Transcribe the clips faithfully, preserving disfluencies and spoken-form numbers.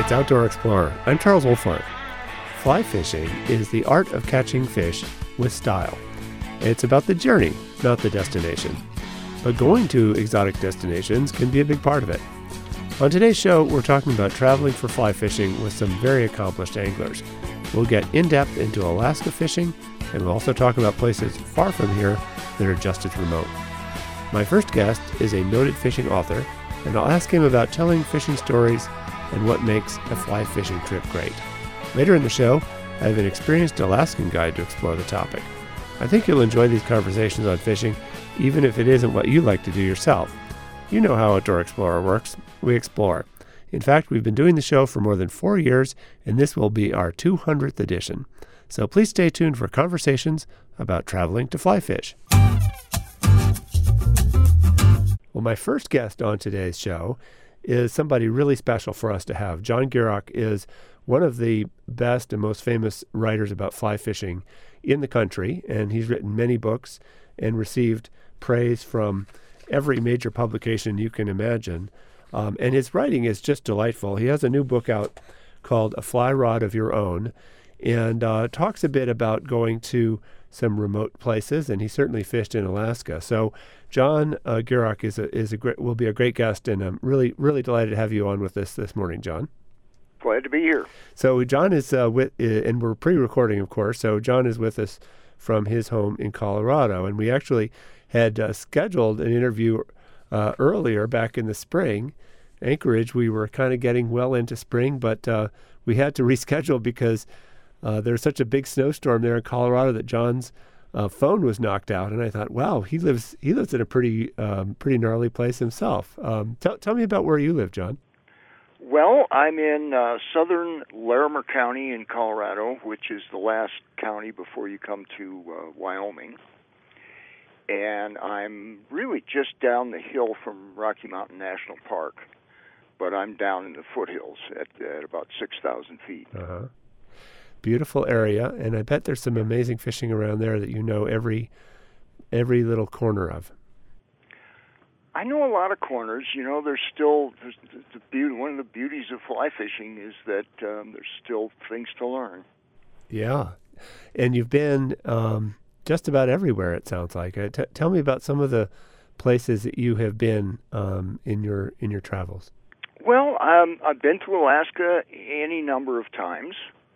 It's Outdoor Explorer. I'm Charles Wolfart. Fly fishing is the art of catching fish with style. It's about the journey, not the destination. But going to exotic destinations can be a big part of it. On today's show, we're talking about traveling for fly fishing with some very accomplished anglers. We'll get in-depth into Alaska fishing, and we'll also talk about places far from here that are just as remote. My first guest is a noted fishing author, and I'll ask him about telling fishing stories and what makes a fly fishing trip great. Later in the show, I have an experienced Alaskan guide to explore the topic. I think you'll enjoy these conversations on fishing, even if it isn't what you like to do yourself. You know how Outdoor Explorer works. We explore. In fact, we've been doing the show for more than four years, and this will be our two hundredth edition. So please stay tuned for conversations about traveling to fly fish. Well, my first guest on today's show is somebody really special for us to have. John Gierach is one of the best and most famous writers about fly fishing in the country, and he's written many books and received praise from every major publication you can imagine. Um, and his writing is just delightful. He has a new book out called A Fly Rod of Your Own, and uh, talks a bit about going to some remote places, and he certainly fished in Alaska. So John uh, Gierach is a, is a great, will be a great guest, and I'm really, really delighted to have you on with us this morning, John. Glad to be here. So John is uh, with, uh, and we're pre-recording, of course, so John is with us from his home in Colorado, and we actually had uh, scheduled an interview uh, earlier back in the spring. Anchorage, we were kind of getting well into spring, but uh, we had to reschedule because uh, there's such a big snowstorm there in Colorado that John's uh, phone was knocked out, and I thought, wow, he lives he lives in a pretty um, pretty gnarly place himself. Um, tell tell me about where you live, John. Well, I'm in uh, southern Larimer County in Colorado, which is the last county before you come to uh, Wyoming. And I'm really just down the hill from Rocky Mountain National Park, but I'm down in the foothills at, at about six thousand feet. Uh-huh. Beautiful area, and I bet there's some amazing fishing around there that you know every every little corner of. I know a lot of corners. You know, there's still there's the beauty. One of the beauties of fly fishing is that um, there's still things to learn. Yeah, and you've been um, just about everywhere. It sounds like. Uh, t- tell me about some of the places that you have been um, in your in your travels. Well, um, I've been to Alaska any number of times.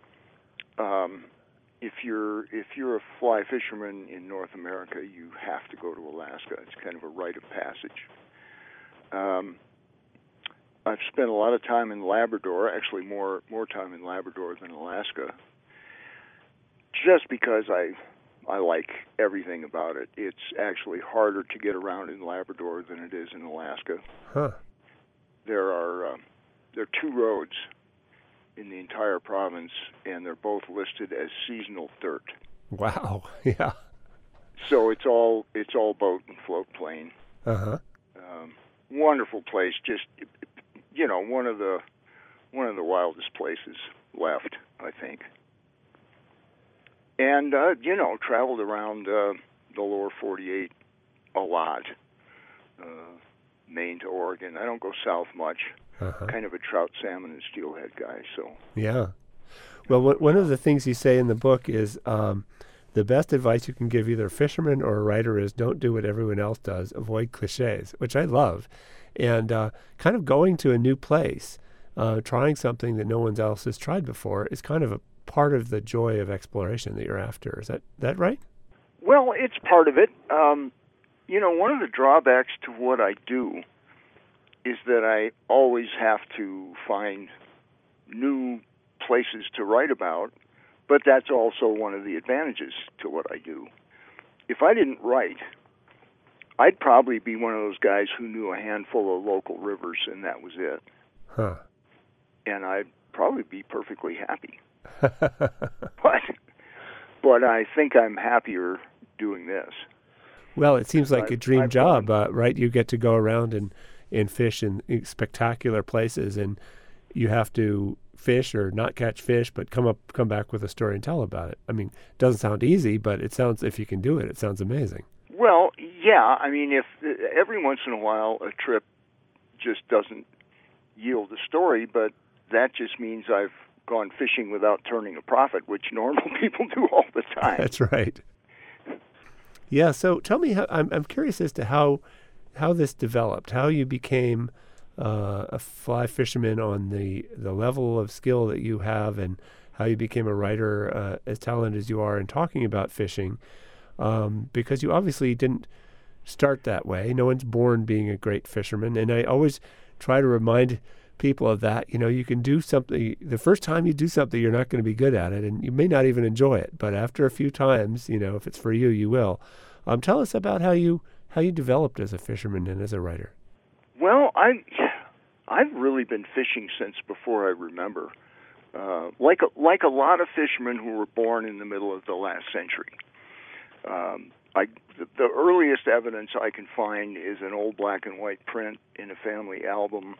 Um, if you're if you're a fly fisherman in North America, you have to go to Alaska. It's kind of a rite of passage. Um, I've spent a lot of time in Labrador, actually more more time in Labrador than Alaska, just because I I like everything about it. It's actually harder to get around in Labrador than it is in Alaska. Huh. There are um, there are two roads in the entire province, and they're both listed as seasonal dirt. Wow. Yeah. So it's all it's all boat and float plane. Uh-huh. Um, wonderful place. Just you know, one of the one of the wildest places left, I think. And uh, you know, traveled around uh, the lower forty-eight a lot. Uh, Maine to Oregon. I don't go south much. Uh-huh. Kind of a trout, salmon, and steelhead guy. So yeah. Well, w- one of the things you say in the book is um, the best advice you can give either a fisherman or a writer is don't do what everyone else does. Avoid cliches, which I love, and uh, kind of going to a new place, uh, trying something that no one else has tried before is kind of a part of the joy of exploration that you're after. Is that that right? Well, it's part of it. Um, you know, one of the drawbacks to what I do is that I always have to find new places to write about, but that's also one of the advantages to what I do. If I didn't write, I'd probably be one of those guys who knew a handful of local rivers and that was it. Huh. And I'd probably be perfectly happy. but, but I think I'm happier doing this. Well, it seems like I, a dream I've job, uh, right? You get to go around and and fish in spectacular places, and you have to fish or not catch fish, but come up, come back with a story and tell about it. I mean, it doesn't sound easy, but it sounds, if you can do it, it sounds amazing. Well, yeah. I mean, if every once in a while a trip just doesn't yield a story, but that just means I've gone fishing without turning a profit, which normal people do all the time. That's right. Yeah. So tell me, how, I'm I'm curious as to how how this developed, how you became uh, a fly fisherman on the the level of skill that you have, and how you became a writer uh, as talented as you are in talking about fishing, um, because you obviously didn't start that way. No one's born being a great fisherman, and I always try to remind people of that. You know, you can do something, the first time you do something, you're not going to be good at it, and you may not even enjoy it, but after a few times, you know, if it's for you, you will. Um, tell us about how you how you developed as a fisherman and as a writer. Well, I, I've really been fishing since before I remember. Uh, like a, like a lot of fishermen who were born in the middle of the last century. Um, I, the, the earliest evidence I can find is an old black and white print in a family album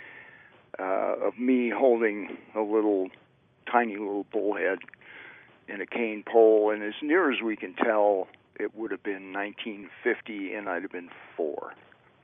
uh, of me holding a little, tiny little bullhead in a cane pole, and as near as we can tell, it would have been nineteen fifty, and I'd have been four.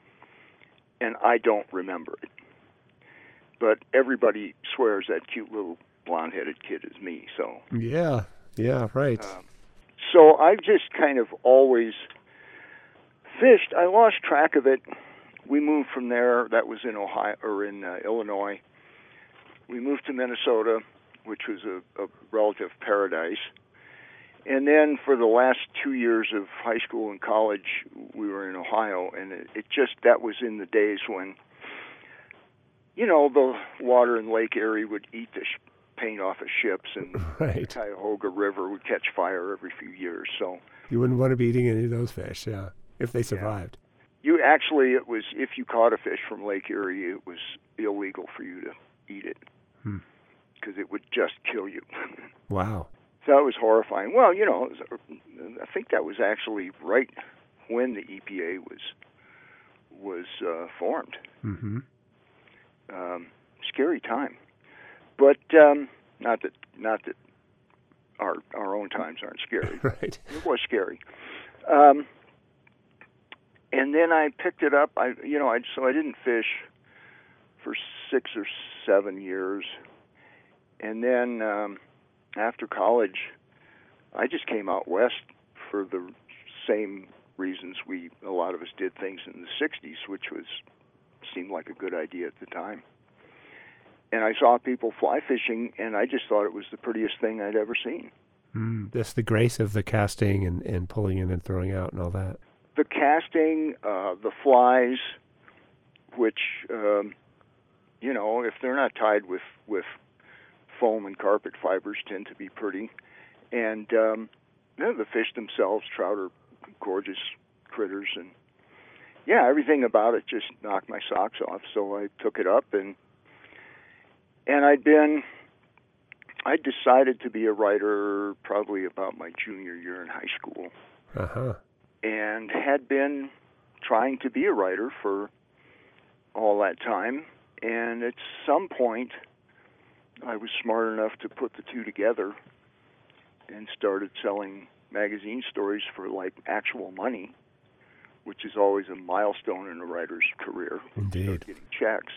And I don't remember it. But everybody swears that cute little blonde-headed kid is me. So yeah, yeah, right. Um, so I've just kind of always fished. I lost track of it. We moved from there. That was in Ohio or in uh, Illinois. We moved to Minnesota, which was a, a relative paradise. And then for the last two years of high school and college, we were in Ohio, and it, it just that was in the days when, you know, the water in Lake Erie would eat the sh- paint off of ships, and right. the Cuyahoga River would catch fire every few years. So you wouldn't want to be eating any of those fish, yeah, if they survived. Yeah. You actually, it was if you caught a fish from Lake Erie, it was illegal for you to eat it because hmm. it would just kill you. Wow. So that was horrifying. Well, you know, it was, I think that was actually right when the E P A was was uh, formed. Mm-hmm. Um, scary time, but um, not that not that our our own times aren't scary. Right. It was scary. Um, and then I picked it up. I you know I so I didn't fish for six or seven years, and then um, after college, I just came out west for the same reasons we a lot of us did things in the sixties, which was seemed like a good idea at the time. And I saw people fly fishing, and I just thought it was the prettiest thing I'd ever seen. Mm, that's the grace of the casting and, and pulling in and throwing out and all that. The casting, uh, the flies, which, um, you know, if they're not tied with, with foam and carpet fibers, tend to be pretty. And um, you know, the fish themselves, trout are gorgeous critters, and yeah, everything about it just knocked my socks off. So I took it up, and and I'd been, I decided to be a writer probably about my junior year in high school, uh-huh. and had been trying to be a writer for all that time. And at some point, I was smart enough to put the two together and started selling magazine stories for like actual money, which is always a milestone in a writer's career. Indeed. Start getting checks.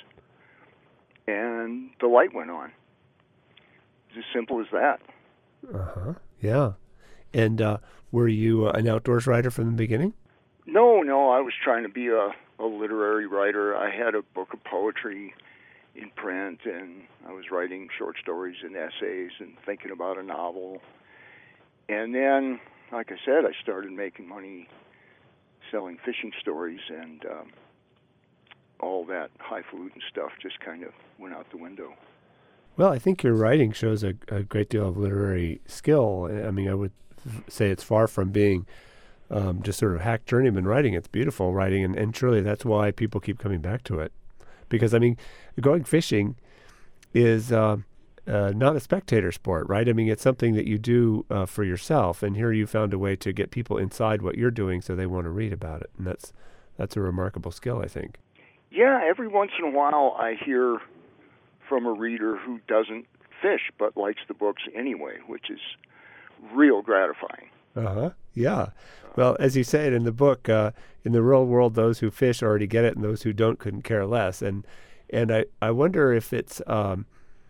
And the light went on. It's as simple as that. Uh-huh. Yeah. And uh, were you uh, an outdoors writer from the beginning? No, no. I was trying to be a, a literary writer. I had a book of poetry in print, and I was writing short stories and essays and thinking about a novel. And then, like I said, I started making money selling fishing stories, and um, all that highfalutin stuff just kind of went out the window. Well, I think your writing shows a, a great deal of literary skill. I mean, I would f- say it's far from being um, just sort of hack journeyman writing. It's beautiful writing, and, and surely that's why people keep coming back to it. Because, I mean, going fishing is uh, uh, not a spectator sport, right? I mean, it's something that you do uh, for yourself, and here you found a way to get people inside what you're doing so they want to read about it, and that's that's a remarkable skill, I think. Yeah, every once in a while I hear from a reader who doesn't fish but likes the books anyway, which is real gratifying. Uh-huh. Yeah. Well, as you say it in the book, uh, in the real world, those who fish already get it, and those who don't couldn't care less. And and I, I wonder if it's um,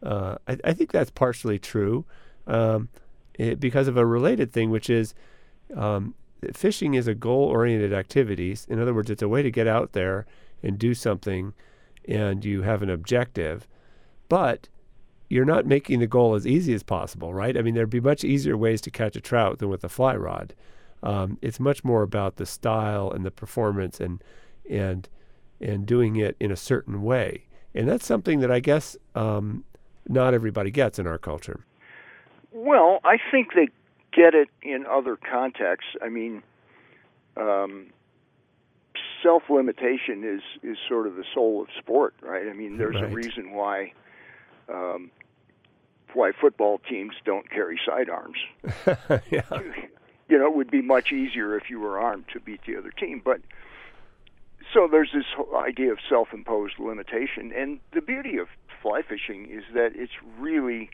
uh, I, I think that's partially true um, it, because of a related thing, which is um, fishing is a goal-oriented activity. In other words, it's a way to get out there and do something, and you have an objective, but you're not making the goal as easy as possible, right? I mean, there'd be much easier ways to catch a trout than with a fly rod. Um, it's much more about the style and the performance and and and doing it in a certain way. And that's something that I guess um, not everybody gets in our culture. Well, I think they get it in other contexts. I mean, um, self-limitation is, is sort of the soul of sport, right? I mean, there's Right. a reason why um, why football teams don't carry sidearms. Yeah. You know, it would be much easier if you were armed to beat the other team. But so there's this whole idea of self-imposed limitation. And the beauty of fly fishing is that it's really,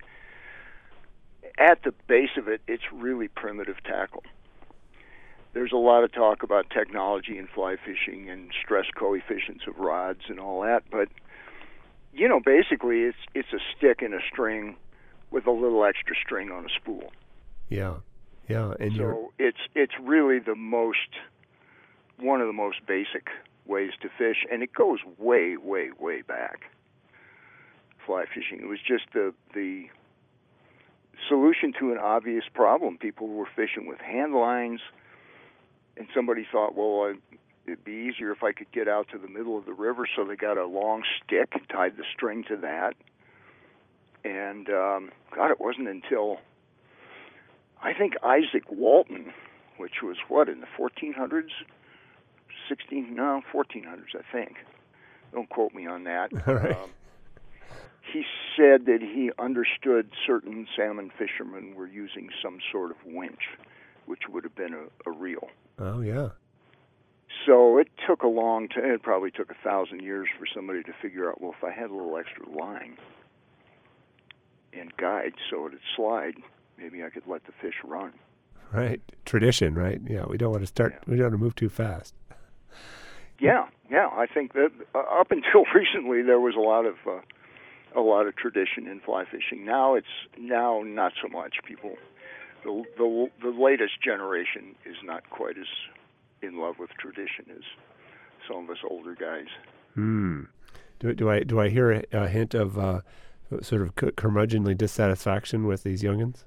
at the base of it, it's really primitive tackle. There's a lot of talk about technology in fly fishing and stress coefficients of rods and all that. But, you know, basically it's it's a stick and a string with a little extra string on a spool. Yeah. Yeah. And you're, So it's it's really the most one of the most basic ways to fish, and it goes way, way, way back. Fly fishing. It was just the the solution to an obvious problem. People were fishing with hand lines, and somebody thought, well, I, it'd be easier if I could get out to the middle of the river, so they got a long stick and tied the string to that. And um, God, it wasn't until I think Isaac Walton, which was what, in the fourteen hundreds, sixteen, no, fourteen hundreds, I think. Don't quote me on that. All right. Um, he said that he understood certain salmon fishermen were using some sort of winch, which would have been a, a reel. Oh, yeah. So it took a long time. It probably took a thousand years for somebody to figure out, well, if I had a little extra line and guide so it'd slide, maybe I could let the fish run. Right. Tradition, right? Yeah. We don't want to start, Yeah. we don't want to move too fast. Yeah, yeah. I think that uh, up until recently there was a lot of uh, a lot of tradition in fly fishing. Now it's now not so much. People, the the the latest generation is not quite as in love with tradition as some of us older guys. Hmm. Do, do I do I hear a, a hint of uh, sort of cu- curmudgeonly dissatisfaction with these youngins?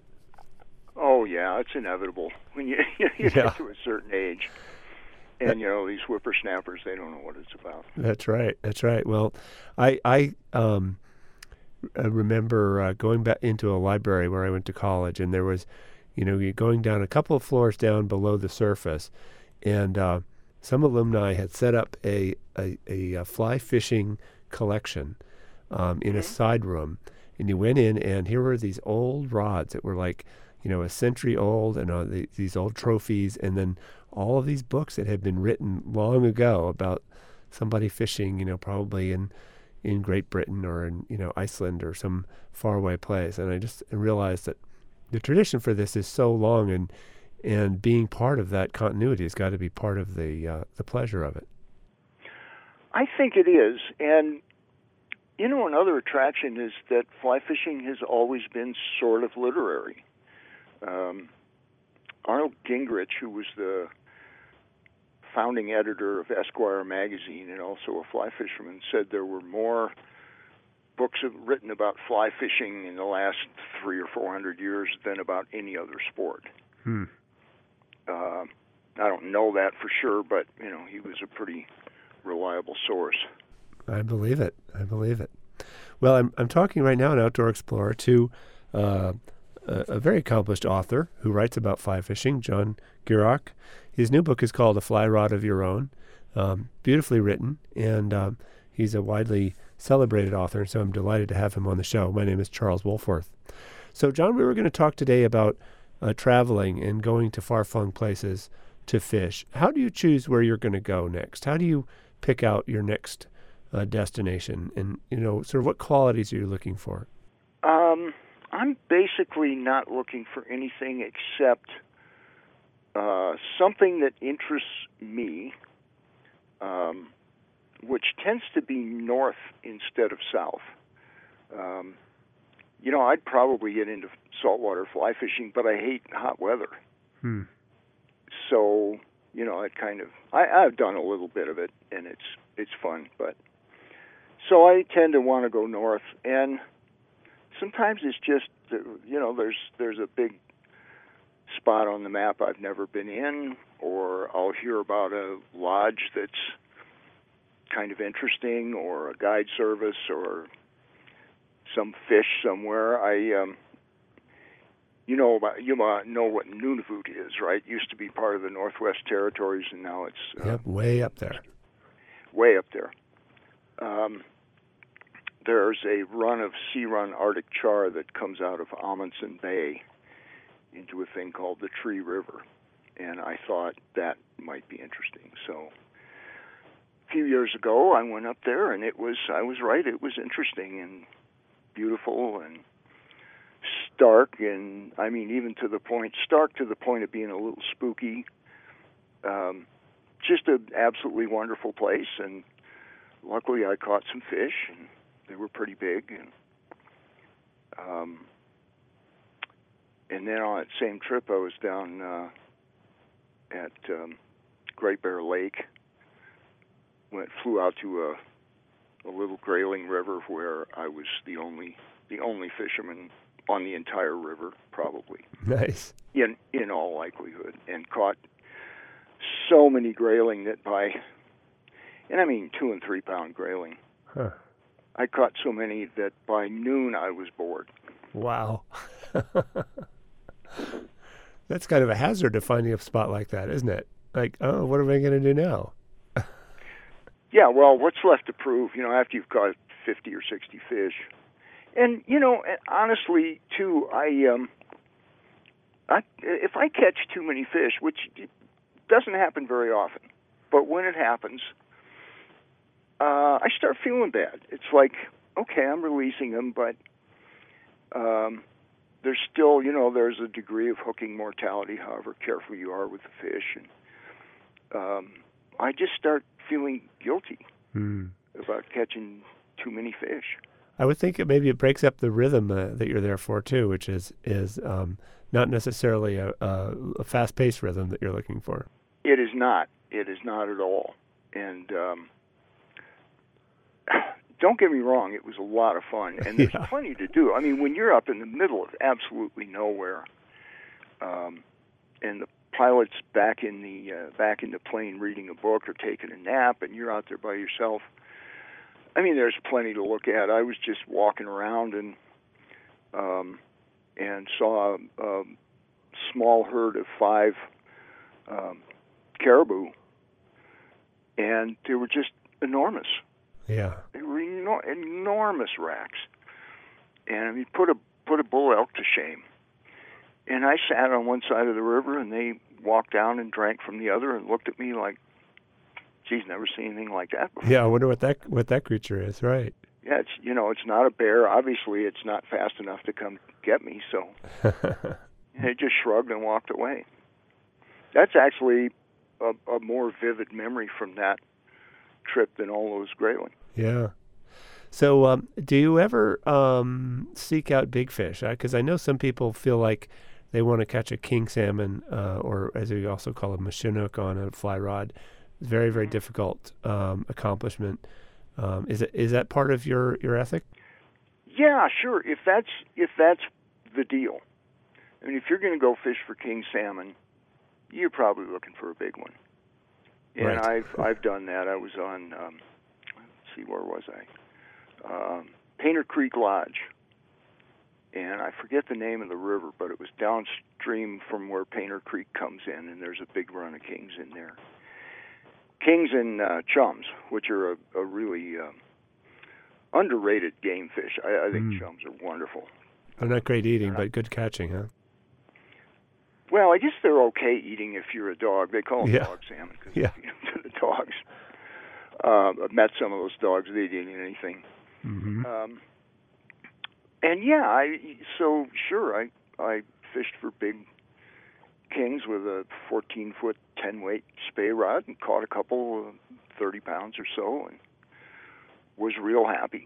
Oh yeah, it's inevitable when you you Yeah. get to a certain age. And, you know, these whippersnappers, they don't know what it's about. That's right. That's right. Well, I I um, I remember uh, going back into a library where I went to college, and there was, you know, you're going down a couple of floors down below the surface, and uh, some alumni had set up a a, a, a fly fishing collection um, in Mm-hmm. a side room, and you went in, and here were these old rods that were like, you know, a century old, and uh, the, these old trophies, and then all of these books that had been written long ago about somebody fishing, you know, probably in in Great Britain or in, you know, Iceland or some faraway place. And I just realized that the tradition for this is so long, and and being part of that continuity has got to be part of the uh, the pleasure of it. I think it is. And, you know, another attraction is that fly fishing has always been sort of literary. Um, Arnold Gingrich, who was the founding editor of Esquire magazine and also a fly fisherman, said there were more books have written about fly fishing in the last three or four hundred years than about any other sport. Hmm. Uh, I don't know that for sure, but you know he was a pretty reliable source. I believe it. I believe it. Well, I'm I'm talking right now, an outdoor explorer, to uh, a, a very accomplished author who writes about fly fishing, John Gierach. His new book is called A Fly Rod of Your Own. Um, beautifully written, and um, he's a widely celebrated author, so I'm delighted to have him on the show. My name is Charles Wolforth. So, John, we were going to talk today about uh, traveling and going to far-flung places to fish. How do you choose where you're going to go next? How do you pick out your next uh, destination? And, you know, sort of what qualities are you looking for? Um, I'm basically not looking for anything except uh, something that interests me, um, which tends to be north instead of south. Um, you know, I'd probably get into saltwater fly fishing, but I hate hot weather. Hmm. So, you know, it kind of, I, I've done a little bit of it, and it's it's fun. But so I tend to want to go north, and sometimes it's just, you know, there's there's a big spot on the map I've never been in, or I'll hear about a lodge that's kind of interesting, or a guide service, or some fish somewhere. I, um, you know, about, you know what Nunavut is, right? It used to be part of the Northwest Territories, and now it's uh, Yep, way up there. Way up there. Um, there's a run of sea-run Arctic char that comes out of Amundsen Bay into a thing called the Tree River, and I thought that might be interesting. So a few years ago, I went up there, and it was, I was right, it was interesting and beautiful and stark, and I mean, even to the point, stark to the point of being a little spooky. Um, just an absolutely wonderful place, and luckily I caught some fish, and they were pretty big. And um, and then on that same trip, I was down uh, at um, Great Bear Lake. Went flew out to a a little grayling river where I was the only the only fisherman on the entire river, probably. Nice. In in all likelihood, and caught so many grayling that by, and I mean two and three pound grayling. Huh. I caught so many that by noon I was bored. Wow. That's kind of a hazard to finding a spot like that, isn't it? Like, oh, what am I going to do now? Yeah, well, what's left to prove, you know, after you've caught fifty or sixty fish? And, you know, honestly, too, I, um, I, if I catch too many fish, which doesn't happen very often, but when it happens, uh, I start feeling bad. It's like, okay, I'm releasing them, but um, there's still, you know, there's a degree of hooking mortality, however careful you are with the fish. And um, I just start feeling guilty hmm. about catching too many fish. I would think it maybe it breaks up the rhythm uh, that you're there for too, which is is um, not necessarily a, a, a fast-paced rhythm that you're looking for. It is not. It is not at all. And um, don't get me wrong, it was a lot of fun, and there's Yeah. plenty to do. I mean, when you're up in the middle of absolutely nowhere, um, and the pilot's back in the uh, back in the plane reading a book or taking a nap, and you're out there by yourself. I mean, there's plenty to look at. I was just walking around and um, and saw a, a small herd of five um, caribou, and they were just enormous. Yeah. They were enor- enormous racks, and I mean, put a put a bull elk to shame. And I sat on one side of the river, and they walked down and drank from the other, and looked at me like, "Geez, never seen anything like that before." Yeah, I wonder what that what that creature is. Right. Yeah, it's you know, it's not a bear. Obviously, it's not fast enough to come get me. So they just shrugged and walked away. That's actually a, a more vivid memory from that trip than all those grayling. Yeah. So, um, do you ever um, seek out big fish? Because I know some people feel like they want to catch a king salmon, uh, or as we also call them, a chinook on a fly rod. It's very, very difficult um, accomplishment. Um, is it is that part of your, your ethic? Yeah, sure. If that's if that's the deal, I mean, if you're going to go fish for king salmon, you're probably looking for a big one. And Right. I've I've done that. I was on. Um, let's see, where was I? Um, Painter Creek Lodge, and I forget the name of the river, but it was downstream from where Painter Creek comes in, and there's a big run of kings in there. Kings and uh, chums, which are a, a really um, underrated game fish. I, I think Mm. chums are wonderful. They're not great eating, but good catching, huh? Well, I guess they're okay eating if you're a dog. They call them Yeah. dog salmon because Yeah. they feed them to the dogs. Uh, I've met some of those dogs. They'd eat anything. Mm-hmm. Um, and yeah, I so sure I I fished for big kings with a fourteen foot ten weight spey rod and caught a couple uh, thirty pounds or so and was real happy.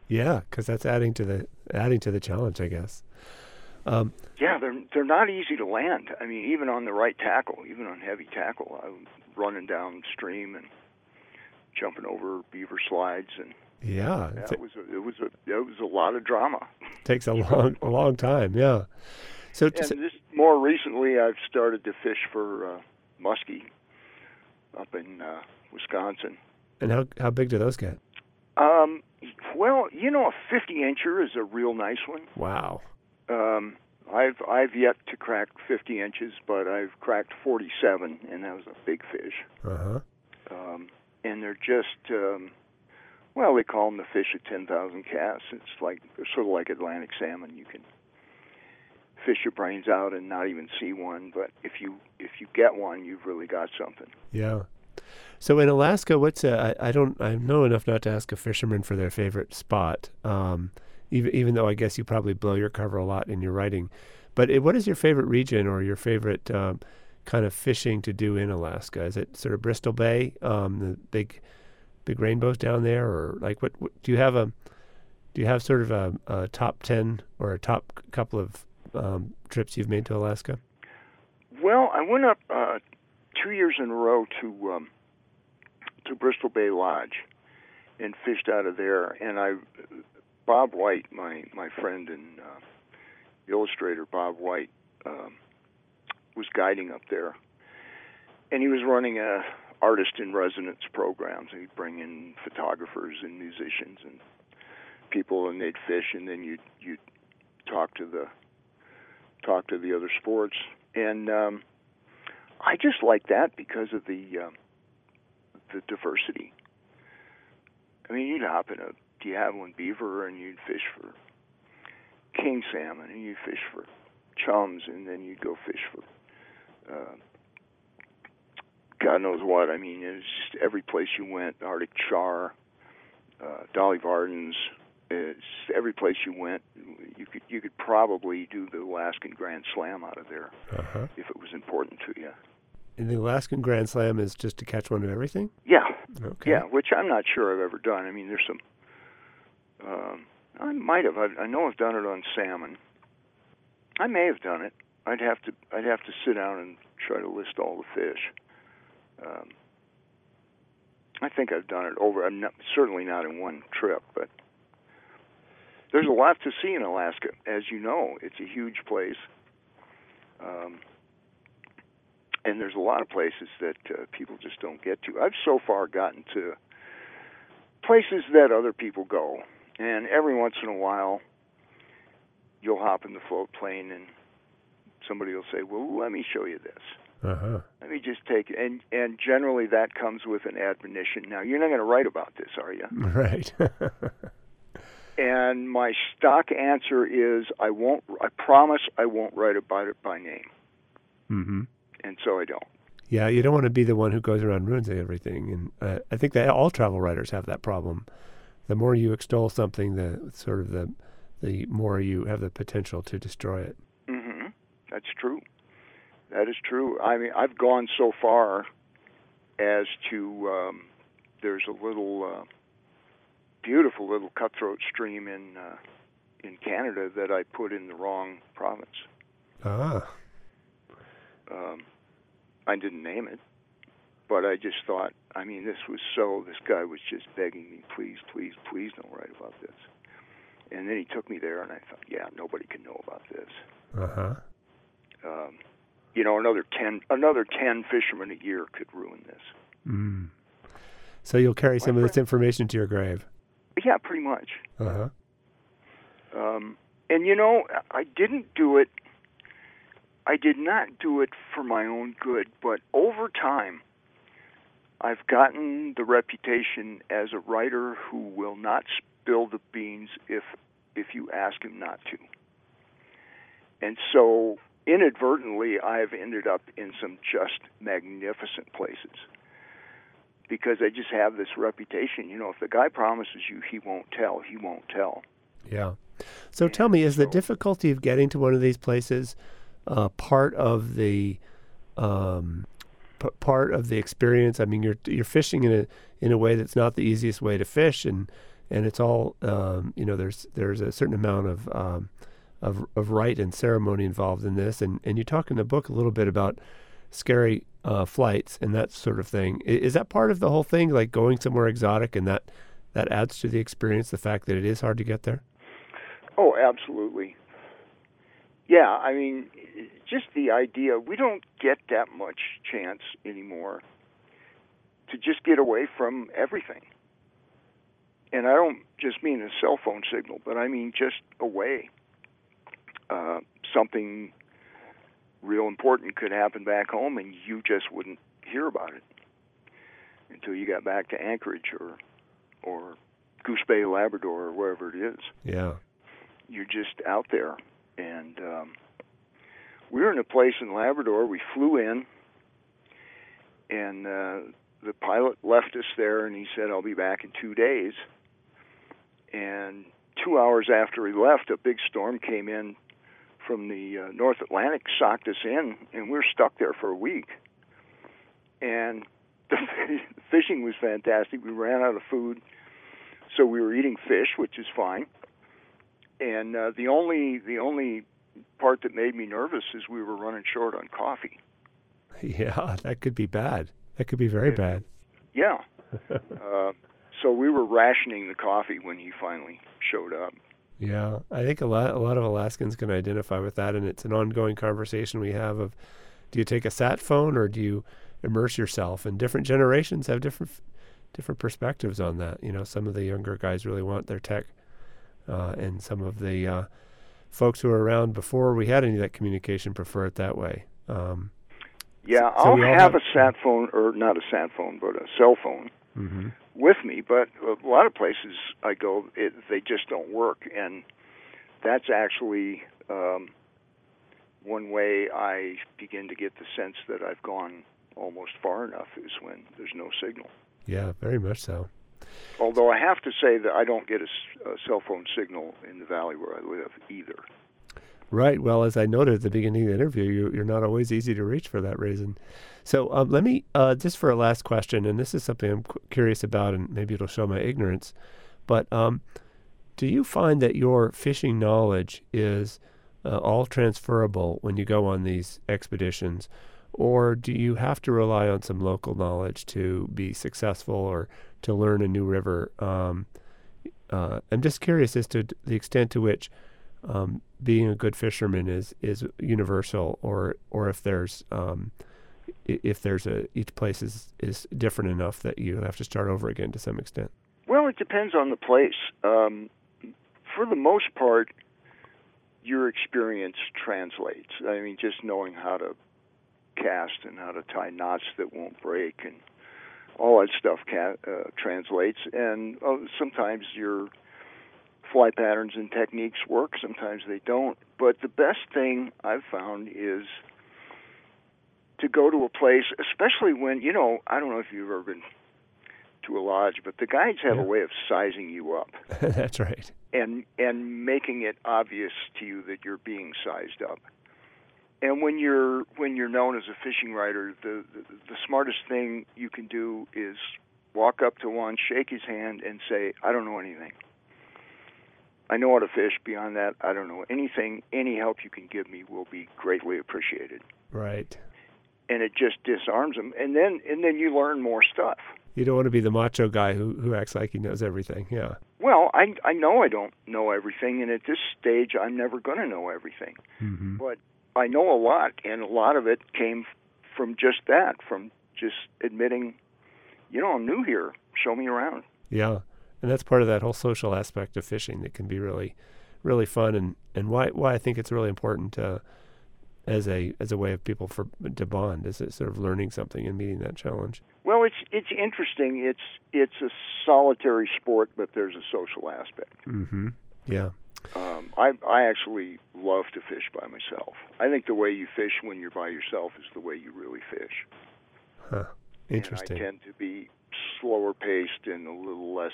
Yeah, because that's adding to the adding to the challenge, I guess. Um, yeah, they're they're not easy to land. I mean, even on the right tackle, even on heavy tackle, I'm running downstream and jumping over beaver slides, and yeah, yeah, it was a, it was a it was a lot of drama. Takes a long a long time. Yeah. So and t- this, more recently, I've started to fish for uh, muskie up in uh, Wisconsin. And how how big do those get? Um, well, you know, a fifty incher is a real nice one. Wow. Um, I've I've yet to crack fifty inches, but I've cracked forty-seven, and that was a big fish. Uh huh. Um, and they're just, um, well, they call them the fish at ten thousand casts. It's like they're sort of like Atlantic salmon. You can fish your brains out and not even see one, but if you if you get one, you've really got something. Yeah. So in Alaska, what's a, I, I don't I know enough not to ask a fisherman for their favorite spot. Um, even even though I guess you probably blow your cover a lot in your writing, but it, what is your favorite region or your favorite um, kind of fishing to do in Alaska? Is it sort of Bristol Bay, um, the big big rainbows down there, or like what, what do you have a do you have sort of a, a top ten or a top couple of um, trips you've made to Alaska? Well, I went up uh, two years in a row to um, to Bristol Bay Lodge and fished out of there. And I, Bob White, my my friend and uh, illustrator Bob White, um, was guiding up there, and he was running a artist in residence programs. He'd bring in photographers and musicians and people, and they'd fish, and then you'd you'd talk to the talk to the other sports. And um, I just like that because of the uh, the diversity. I mean, you'd hop in a D'Havilland beaver and you'd fish for king salmon, and you'd fish for chums, and then you'd go fish for uh, God knows what. I mean, it was just every place you went, Arctic char, uh, Dolly Varden's. It's every place you went, you could you could probably do the Alaskan Grand Slam out of there uh-huh. if it was important to you. And the Alaskan Grand Slam is just to catch one of everything? Yeah. Okay. Yeah, which I'm not sure I've ever done. I mean, there's some. Um, I might have. I, I know I've done it on salmon. I may have done it. I'd have to. I'd have to sit down and try to list all the fish. Um, I think I've done it over. I'm not, certainly not in one trip, but. There's a lot to see in Alaska. As you know, it's a huge place. Um, and there's a lot of places that uh, people just don't get to. I've so far gotten to places that other people go. And every once in a while, you'll hop in the float plane and somebody will say, well, let me show you this. Uh-huh. Let me just take it. And, and generally that comes with an admonition. Now, you're not going to write about this, are you? Right. And my stock answer is, I won't. I promise I won't write about it by name. Mm-hmm. And so I don't. Yeah, you don't want to be the one who goes around and ruins everything. And uh, I think that all travel writers have that problem. The more you extol something, the sort of the the more you have the potential to destroy it. Mm-hmm. That's true. That is true. I mean, I've gone so far as to um, there's a little. Uh, beautiful little cutthroat stream in uh, in Canada that I put in the wrong province. Ah. Um, I didn't name it, but I just thought, I mean, this was so, this guy was just begging me, please, please, please don't write about this. And then he took me there, and I thought, yeah, nobody can know about this. Uh-huh. Um, you know, another ten, another ten fishermen a year could ruin this. Mm. So you'll carry My some friend, of this information to your grave. Yeah, pretty much. Uh-huh. Um, and, you know, I didn't do it, I did not do it for my own good, but over time, I've gotten the reputation as a writer who will not spill the beans if if you ask him not to. And so, inadvertently, I've ended up in some just magnificent places. Because I just have this reputation. You know, if the guy promises you he won't tell, he won't tell. Yeah. So and tell me, is so, the difficulty of getting to one of these places uh, part of the um, p- part of the experience? I mean, you're you're fishing in a in a way that's not the easiest way to fish, and and it's all um, you know. There's there's a certain amount of um, of of rite and ceremony involved in this, and and you talk in the book a little bit about scary uh, flights and that sort of thing. I, is that part of the whole thing, like going somewhere exotic, and that that adds to the experience, the fact that it is hard to get there? Oh, absolutely. Yeah, I mean, just the idea, we don't get that much chance anymore to just get away from everything. And I don't just mean a cell phone signal, but I mean just away. Uh, something real important could happen back home, and you just wouldn't hear about it until you got back to Anchorage or or Goose Bay, Labrador, or wherever it is. Yeah. You're just out there. And um, we were in a place in Labrador. We flew in, and uh, the pilot left us there, and he said, I'll be back in two days. And two hours after he left, a big storm came in from the uh, North Atlantic, socked us in, and we were stuck there for a week. And the fishing was fantastic. We ran out of food, so we were eating fish, which is fine. And uh, the only the only part that made me nervous is we were running short on coffee. Yeah, that could be bad. That could be very bad. Yeah. uh, so we were rationing the coffee when he finally showed up. Yeah, I think a lot a lot of Alaskans can identify with that, and it's an ongoing conversation we have of, do you take a sat phone or do you immerse yourself? And different generations have different different perspectives on that. You know, some of the younger guys really want their tech, uh, and some of the uh, folks who were around before we had any of that communication prefer it that way. Um, yeah, so I'll have, have a sat phone, or not a sat phone, but a cell phone. Mm-hmm. with me, but a lot of places I go, it, they just don't work, and that's actually um, one way I begin to get the sense that I've gone almost far enough is when there's no signal. Yeah, very much so. Although I have to say that I don't get a, a cell phone signal in the valley where I live either. Right. Well, as I noted at the beginning of the interview, you, you're not always easy to reach for that reason. So um, let me, uh, just for a last question, and this is something I'm cu- curious about, and maybe it'll show my ignorance, but um, do you find that your fishing knowledge is uh, all transferable when you go on these expeditions, or do you have to rely on some local knowledge to be successful or to learn a new river? Um, uh, I'm just curious as to the extent to which Um, being a good fisherman is, is universal, or or if there's um, if there's a each place is, is different enough that you have to start over again to some extent. Well, it depends on the place. Um, for the most part, your experience translates. I mean, just knowing how to cast and how to tie knots that won't break and all that stuff ca- uh, translates. And uh, sometimes you're fly patterns and techniques work, sometimes they don't. But the best thing I've found is to go to a place, especially when, you know, I don't know if you've ever been to a lodge, but the guides have yeah. a way of sizing you up. That's right. And and making it obvious to you that you're being sized up. And when you're when you're known as a fishing writer, the, the the smartest thing you can do is walk up to one, shake his hand, and say, I don't know anything. I know how to fish. Beyond that, I don't know anything. Any help you can give me will be greatly appreciated. Right. And it just disarms them. And then and then you learn more stuff. You don't want to be the macho guy who, who acts like he knows everything. Yeah. Well, I I know I don't know everything, and at this stage, I'm never going to know everything. Mm-hmm. But I know a lot, and a lot of it came from just that, from just admitting, you know, I'm new here. Show me around. Yeah. And that's part of that whole social aspect of fishing that can be really, really fun, and, and why why I think it's really important uh, as a as a way of people for to bond, is it sort of learning something and meeting that challenge. Well, it's it's interesting. It's it's a solitary sport, but there's a social aspect. Mm-hmm. Yeah. Um, I I actually love to fish by myself. I think the way you fish when you're by yourself is the way you really fish. Huh. Interesting. And I tend to be slower paced and a little less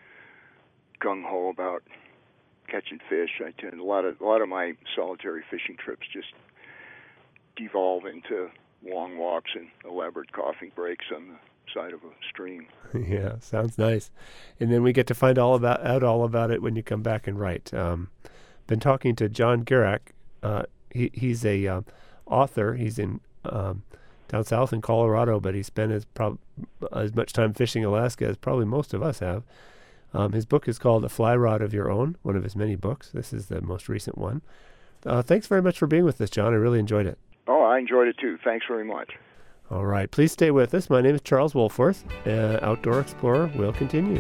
gung-ho about catching fish. I tend a lot of a lot of my solitary fishing trips just devolve into long walks and elaborate coffee breaks on the side of a stream. Yeah, sounds nice. And then we get to find all about out all about it when you come back and write. Um, been talking to John Garak. Uh, he, he's a uh, author. He's in um, down south in Colorado, but he spent as, prob- as much time fishing Alaska as probably most of us have. Um, his book is called A Fly Rod of Your Own, one of his many books. This is the most recent one. Uh, thanks very much for being with us, John. I really enjoyed it. Oh, I enjoyed it too. Thanks very much. All right. Please stay with us. My name is Charles Wolforth. Uh, Outdoor Explorer will continue.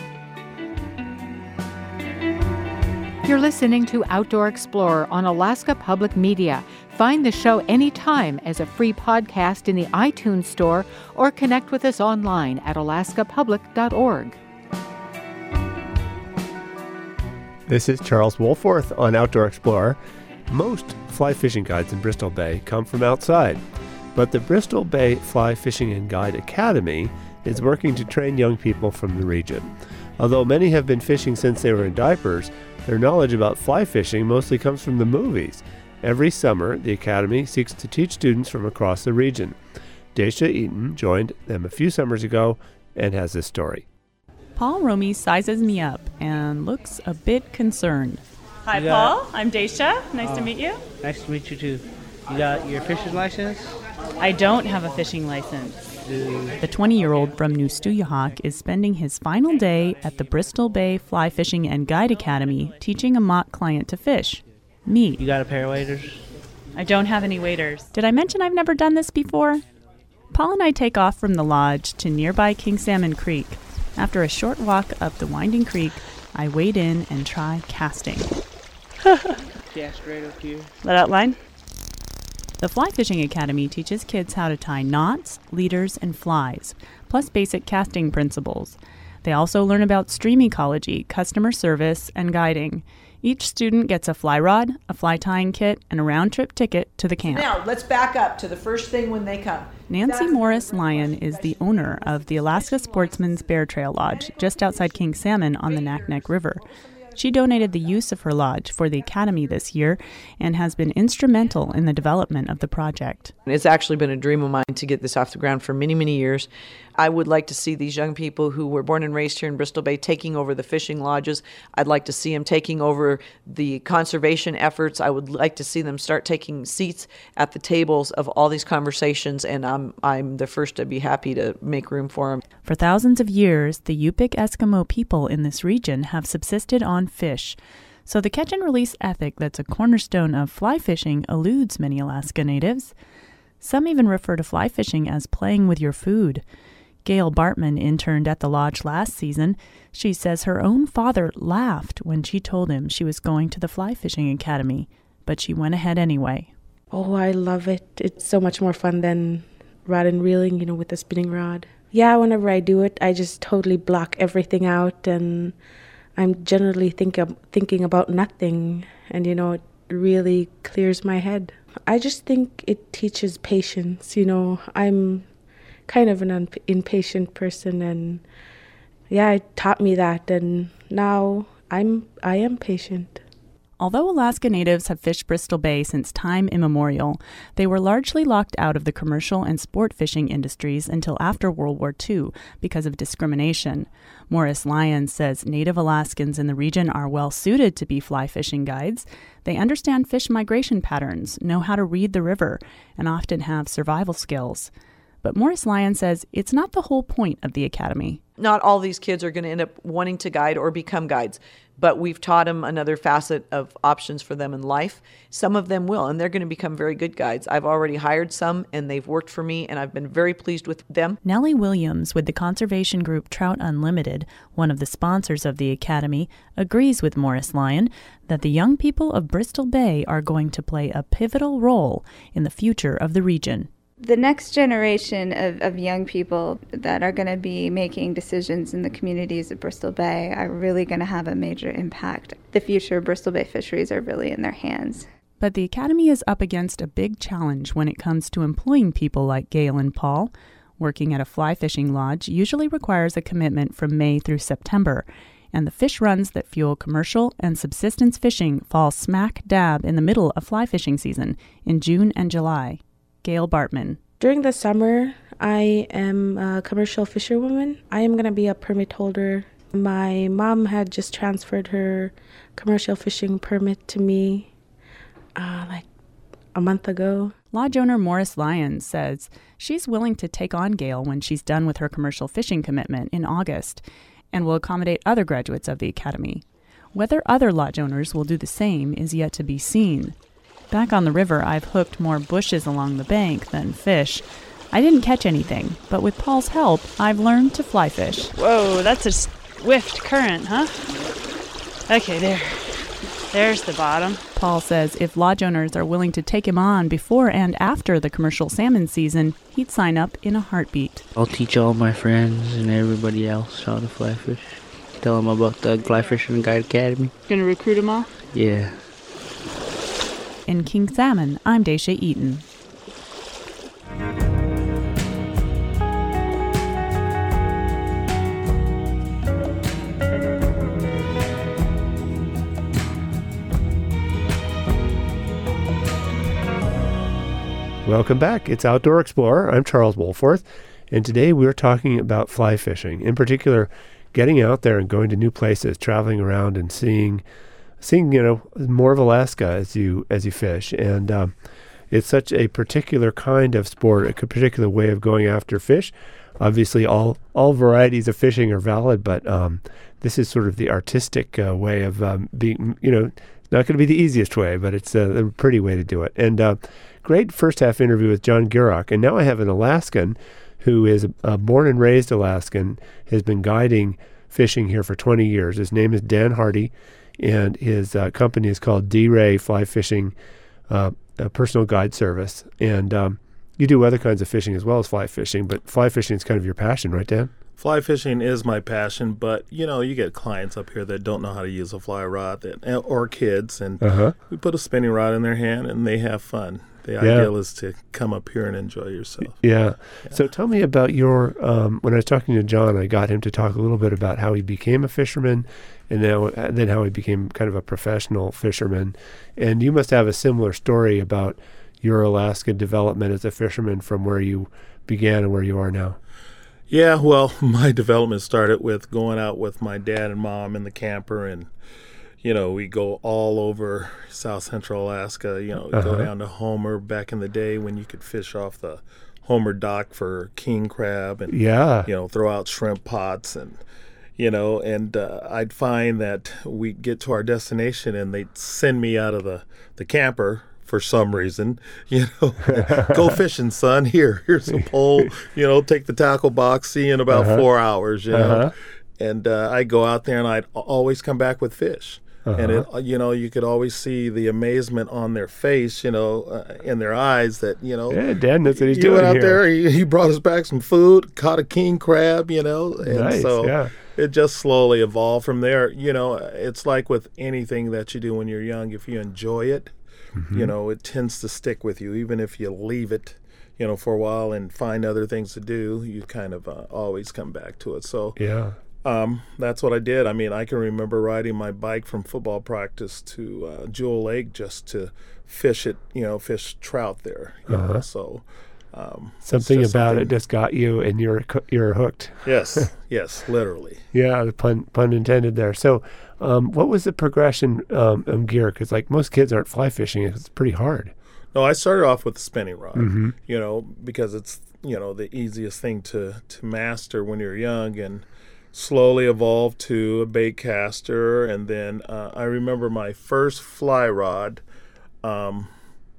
You're listening to Outdoor Explorer on Alaska Public Media. Find the show anytime as a free podcast in the iTunes Store or connect with us online at alaska public dot org. This is Charles Wolforth on Outdoor Explorer. Most fly fishing guides in Bristol Bay come from outside, but the Bristol Bay Fly Fishing and Guide Academy is working to train young people from the region. Although many have been fishing since they were in diapers, their knowledge about fly fishing mostly comes from the movies. Every summer, the Academy seeks to teach students from across the region. Daisha Eaton joined them a few summers ago and has this story. Paul Romy sizes me up and looks a bit concerned. Hi, You got- Paul. I'm Daisha. Nice Oh. to meet you. Nice to meet you too. You got your fishing license? I don't have a fishing license. The twenty-year-old from New Stuyahok is spending his final day at the Bristol Bay Fly Fishing and Guide Academy teaching a mock client to fish. Me. You got a pair of waders? I don't have any waders. Did I mention I've never done this before? Paul and I take off from the lodge to nearby King Salmon Creek. After a short walk up the winding creek, I wade in and try casting. Cast right up here. Let out line. The Fly Fishing Academy teaches kids how to tie knots, leaders, and flies, plus basic casting principles. They also learn about stream ecology, customer service, and guiding. Each student gets a fly rod, a fly tying kit, and a round-trip ticket to the camp. Now, let's back up to the first thing when they come. Nancy That's- Morris Lyon is the owner of the Alaska Sportsman's Bear Trail Lodge, just outside King Salmon on the Naknek River. She donated the use of her lodge for the Academy this year and has been instrumental in the development of the project. It's actually been a dream of mine to get this off the ground for many, many years. I would like to see these young people who were born and raised here in Bristol Bay taking over the fishing lodges. I'd like to see them taking over the conservation efforts. I would like to see them start taking seats at the tables of all these conversations, and I'm I'm the first to be happy to make room for them. For thousands of years, the Yupik Eskimo people in this region have subsisted on fish. So the catch and release ethic that's a cornerstone of fly fishing eludes many Alaska natives. Some even refer to fly fishing as playing with your food. Gail Bartman interned at the lodge last season. She says her own father laughed when she told him she was going to the Fly Fishing Academy, but she went ahead anyway. Oh, I love it. It's so much more fun than rod and reeling, you know, with the spinning rod. Yeah, whenever I do it, I just totally block everything out, and I'm generally think of, thinking about nothing, and, you know, it really clears my head. I just think it teaches patience, you know. I'm kind of an un- impatient person, and yeah, it taught me that, and now I'm I am patient. Although Alaska natives have fished Bristol Bay since time immemorial, they were largely locked out of the commercial and sport fishing industries until after World War Two because of discrimination. Morris Lyon says Native Alaskans in the region are well suited to be fly fishing guides. They understand fish migration patterns, know how to read the river, and often have survival skills. But Morris Lyon says it's not the whole point of the academy. Not all these kids are going to end up wanting to guide or become guides, but we've taught them another facet of options for them in life. Some of them will, and they're going to become very good guides. I've already hired some, and they've worked for me, and I've been very pleased with them. Nellie Williams with the conservation group Trout Unlimited, one of the sponsors of the academy, agrees with Morris Lyon that the young people of Bristol Bay are going to play a pivotal role in the future of the region. The next generation of, of young people that are going to be making decisions in the communities of Bristol Bay are really going to have a major impact. The future of Bristol Bay fisheries are really in their hands. But the Academy is up against a big challenge when it comes to employing people like Gail and Paul. Working at a fly fishing lodge usually requires a commitment from May through September, and the fish runs that fuel commercial and subsistence fishing fall smack dab in the middle of fly fishing season in June and July. Gail Bartman. During the summer, I am a commercial fisherwoman. I am going to be a permit holder. My mom had just transferred her commercial fishing permit to me uh, like a month ago. Lodge owner Morris Lyons says she's willing to take on Gail when she's done with her commercial fishing commitment in August and will accommodate other graduates of the academy. Whether other lodge owners will do the same is yet to be seen. Back on the river, I've hooked more bushes along the bank than fish. I didn't catch anything, but with Paul's help, I've learned to fly fish. Whoa, that's a swift current, huh? Okay, there. There's the bottom. Paul says if lodge owners are willing to take him on before and after the commercial salmon season, he'd sign up in a heartbeat. I'll teach all my friends and everybody else how to fly fish. Tell them about the Fly Fishing Guide Academy. Gonna recruit them all? Yeah. In King Salmon, I'm Daisha Eaton. Welcome back. It's Outdoor Explorer. I'm Charles Wohlforth, and today we're talking about fly fishing. In particular, getting out there and going to new places, traveling around and seeing, seeing you know, more of Alaska as you as you fish. And um, it's such a particular kind of sport, a particular way of going after fish. Obviously, all all varieties of fishing are valid, but um, this is sort of the artistic uh, way of um, being. You know, not going to be the easiest way, but it's a, a pretty way to do it. And uh, great first half interview with John Gierach. And now I have an Alaskan who is a, a born and raised Alaskan, has been guiding fishing here for twenty years. His name is Dan Hardy, and his uh, company is called D-Ray Fly Fishing, uh, a personal guide service. And um, you do other kinds of fishing as well as fly fishing, but fly fishing is kind of your passion, right, Dan? Fly fishing is my passion, but, you know, you get clients up here that don't know how to use a fly rod, that, or kids, and uh-huh. we put a spinning rod in their hand, and they have fun. The yeah. ideal is to come up here and enjoy yourself. Yeah. yeah. So tell me about your, um, when I was talking to John, I got him to talk a little bit about how he became a fisherman, and now, and then how he became kind of a professional fisherman. And you must have a similar story about your Alaska development as a fisherman from where you began and where you are now. Yeah, well, my development started with going out with my dad and mom in the camper, and, you know, we go all over South Central Alaska, you know, uh-huh. go down to Homer back in the day when you could fish off the Homer dock for king crab and, yeah. you know, throw out shrimp pots and, you know, and uh, I'd find that we'd get to our destination and they'd send me out of the, the camper for some reason, you know, go fishing, son. Here, here's a pole, you know, take the tackle box, see you in about uh-huh. four hours, you know. Uh-huh. And uh, I'd go out there and I'd always come back with fish. Uh-huh. And, it, you know, you could always see the amazement on their face, you know, uh, in their eyes that, you know. Yeah, Dad, that's what he's he doing went out here. there, he, he brought us back some food, caught a king crab, you know. And nice, so yeah. it just slowly evolved from there. You know, it's like with anything that you do when you're young, if you enjoy it, mm-hmm. you know, it tends to stick with you. Even if you leave it, you know, for a while and find other things to do, you kind of uh, always come back to it. So yeah. Um, that's what I did. I mean, I can remember riding my bike from football practice to uh, Jewel Lake just to fish it, you know, fish trout there. You uh-huh. know? So um, something about something. it just got you, and you're you're hooked. Yes, yes, literally. Yeah, the pun pun intended there. So, um, what was the progression um, of gear? Because like most kids aren't fly fishing; it's pretty hard. No, I started off with the spinning rod. Mm-hmm. You know, because it's you know the easiest thing to to master when you're young, and slowly evolved to a bait caster, and then uh, I remember my first fly rod. Um,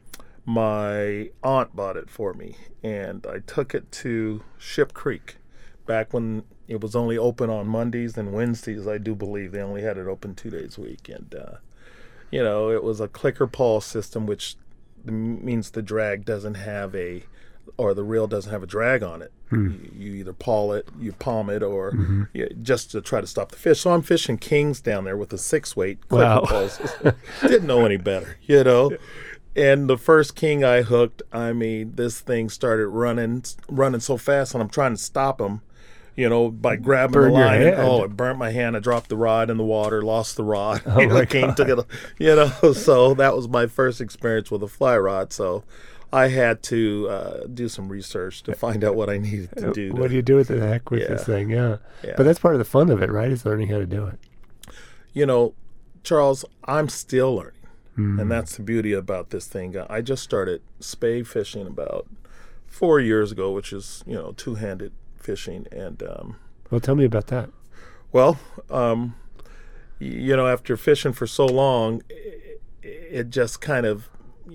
my aunt bought it for me, and I took it to Ship Creek back when it was only open on Mondays and Wednesdays. I do believe they only had it open two days a week, and uh, you know it was a clicker pawl system, which means the drag doesn't have a or the reel doesn't have a drag on it. Hmm. You, you either pawl it, you palm it, or mm-hmm. you, just to try to stop the fish. So I'm fishing kings down there with a six-weight clicker wow. pole system. Didn't know any better, you know. And the first king I hooked, I mean, this thing started running, running so fast, and I'm trying to stop him, you know, by grabbing Burn the your line. And, hand. oh, it burnt my hand. I dropped the rod in the water, lost the rod. Oh, you know, my came, God. took it, you know, so that was my first experience with a fly rod. So I had to uh, do some research to find out what I needed to do. What to, do you do with the heck with Yeah. this thing? Yeah. Yeah. But that's part of the fun of it, right? Is learning how to do it. You know, Charles, I'm still learning. Mm. And that's the beauty about this thing. I just started spay fishing about four years ago, which is, you know, two-handed fishing. And, um, Well, tell me about that. well, um, y- you know, after fishing for so long, it, it just kind of,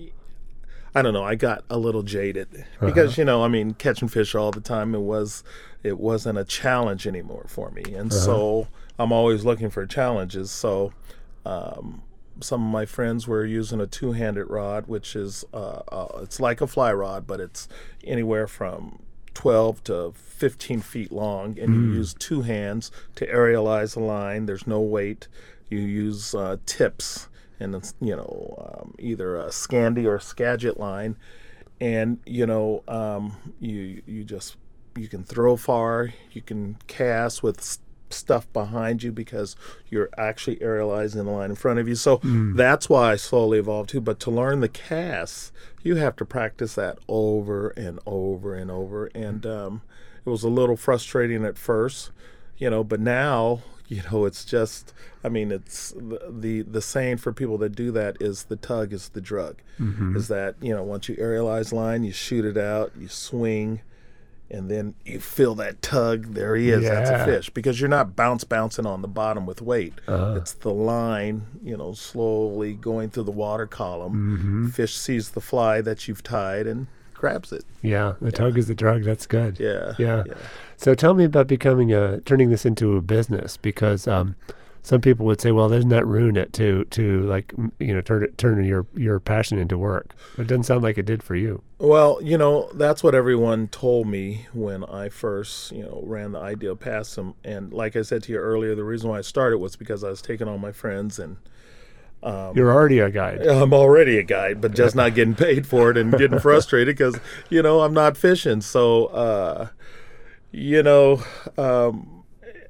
I don't know, I got a little jaded. Because, Uh-huh. you know, I mean, catching fish all the time, it, was, it wasn't a challenge anymore for me. And Uh-huh. so I'm always looking for challenges. So, um, some of my friends were using a two-handed rod, which is uh, uh, it's like a fly rod, but it's anywhere from twelve to fifteen feet long, and Mm. you use two hands to aerialize the line. There's no weight. You use uh, tips, and it's, you know, um, either a Scandi or Skagit line, and you know, um, you you just you can throw far, you can cast with s- stuff behind you because you're actually aerializing the line in front of you. So Mm. that's why I slowly evolved too. But to learn the casts, you have to practice that over and over and over. And um, it was a little frustrating at first, you know, but now, you know, it's just, I mean, it's the the, the saying for people that do that is the tug is the drug. Mhm. Is that, you know, once you aerialize line, you shoot it out, you swing, and then you feel that tug. There he is. That's Yeah. a fish. Because you're not bounce bouncing on the bottom with weight. Uh-huh. It's the line, you know, slowly going through the water column. Mhm. Fish sees the fly that you've tied and grabs it. Yeah, the tug is the drug. That's good. Yeah. Yeah. yeah. So tell me about becoming a turning this into a business, because um, some people would say, well, doesn't that ruin it to to like m- you know turn it turn your your passion into work? It doesn't sound like it did for you. Well, you know, that's what everyone told me when I first, you know, ran the idea past them. And like I said to you earlier, the reason why I started was because I was taking all my friends and um, You're already a guide. I'm already a guide, but just not getting paid for it and getting frustrated because, you know, I'm not fishing. So, uh, you know, um,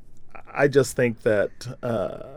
I just think that uh,